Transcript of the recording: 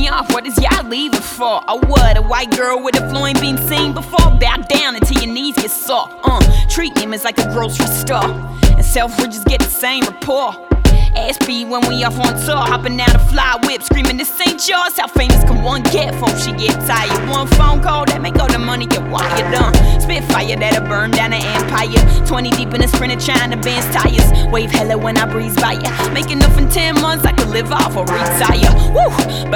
me off, what is y'all leaving for? Oh what, a white girl with a flowing being seen before? Bow down until your knees get sore. Treat him as like a grocery store, and Selfridges get the same rapport. SP when we off on tour, hopping out a fly whip, screaming this ain't yours. How famous can one get before she get tired? One phone call that make all the money get wired done. Spitfire that'll burn down the empire. 20 deep in a Sprinter trying to Benz tires. Wave hella when I breeze by ya. Making enough in 10 months I could live off or retire. Woo! But